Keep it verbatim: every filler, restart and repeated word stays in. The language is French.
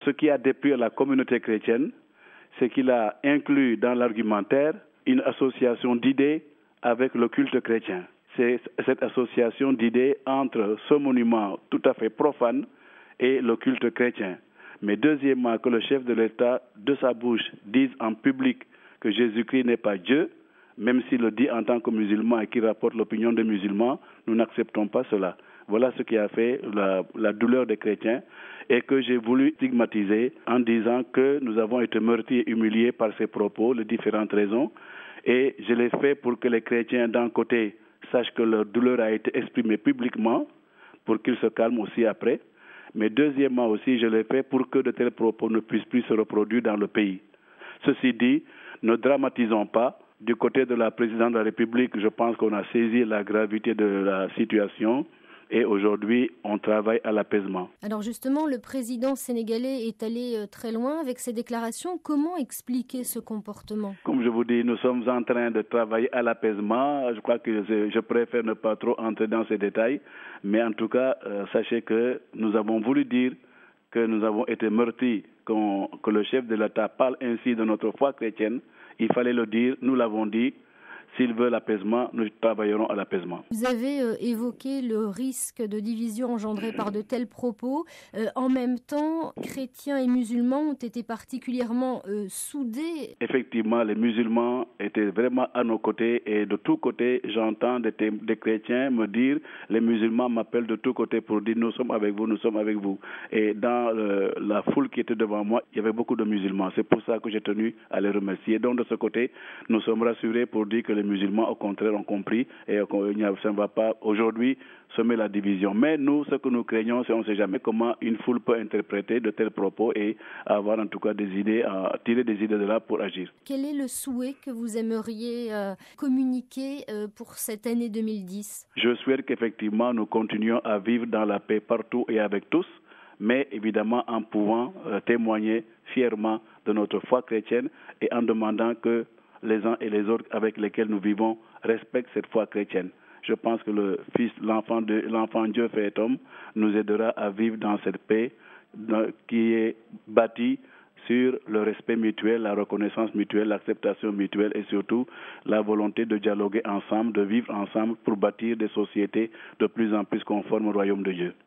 Ce qui a déplu à la communauté chrétienne, c'est qu'il a inclus dans l'argumentaire une association d'idées avec le culte chrétien. C'est cette association d'idées entre ce monument tout à fait profane et le culte chrétien. Mais deuxièmement, que le chef de l'État, de sa bouche, dise en public que Jésus-Christ n'est pas Dieu, même s'il le dit en tant que musulman et qu'il rapporte l'opinion des musulmans, nous n'acceptons pas cela. Voilà ce qui a fait la, la douleur des chrétiens et que j'ai voulu stigmatiser en disant que nous avons été meurtris et humiliés par ces propos, les différentes raisons. Et je l'ai fait pour que les chrétiens d'un côté sachent que leur douleur a été exprimée publiquement, pour qu'ils se calment aussi après. Mais deuxièmement aussi, je l'ai fait pour que de tels propos ne puissent plus se reproduire dans le pays. Ceci dit, ne dramatisons pas. Du côté de la présidente de la République, je pense qu'on a saisi la gravité de la situation et aujourd'hui, on travaille à l'apaisement. Alors justement, le président sénégalais est allé très loin avec ses déclarations. Comment expliquer ce comportement ? Comme je vous dis, nous sommes en train de travailler à l'apaisement. Je crois que je, je préfère ne pas trop entrer dans ces détails. Mais en tout cas, euh, sachez que nous avons voulu dire que nous avons été meurtris, qu'on, que le chef de l'État parle ainsi de notre foi chrétienne. Il fallait le dire, nous l'avons dit. S'il veut l'apaisement, nous travaillerons à l'apaisement. Vous avez euh, évoqué le risque de division engendré par de tels propos. Euh, en même temps, chrétiens et musulmans ont été particulièrement euh, soudés. Effectivement, les musulmans étaient vraiment à nos côtés et de tous côtés, j'entends des, des chrétiens me dire, les musulmans m'appellent de tous côtés pour dire nous sommes avec vous, nous sommes avec vous. Et dans euh, la foule qui était devant moi, il y avait beaucoup de musulmans. C'est pour ça que j'ai tenu à les remercier. Donc de ce côté, nous sommes rassurés pour dire que les musulmans, au contraire, ont compris et ça ne va pas aujourd'hui semer la division. Mais nous, ce que nous craignons, c'est qu'on ne sait jamais comment une foule peut interpréter de tels propos et avoir en tout cas des idées, à tirer des idées de là pour agir. Quel est le souhait que vous aimeriez euh, communiquer euh, pour cette année deux mille dix ? Je souhaite qu'effectivement nous continuions à vivre dans la paix partout et avec tous, mais évidemment en pouvant euh, témoigner fièrement de notre foi chrétienne et en demandant que les uns et les autres avec lesquels nous vivons respectent cette foi chrétienne. Je pense que le Fils, l'enfant de l'enfant Dieu fait homme, nous aidera à vivre dans cette paix dans, qui est bâtie sur le respect mutuel, la reconnaissance mutuelle, l'acceptation mutuelle et surtout la volonté de dialoguer ensemble, de vivre ensemble pour bâtir des sociétés de plus en plus conformes au royaume de Dieu.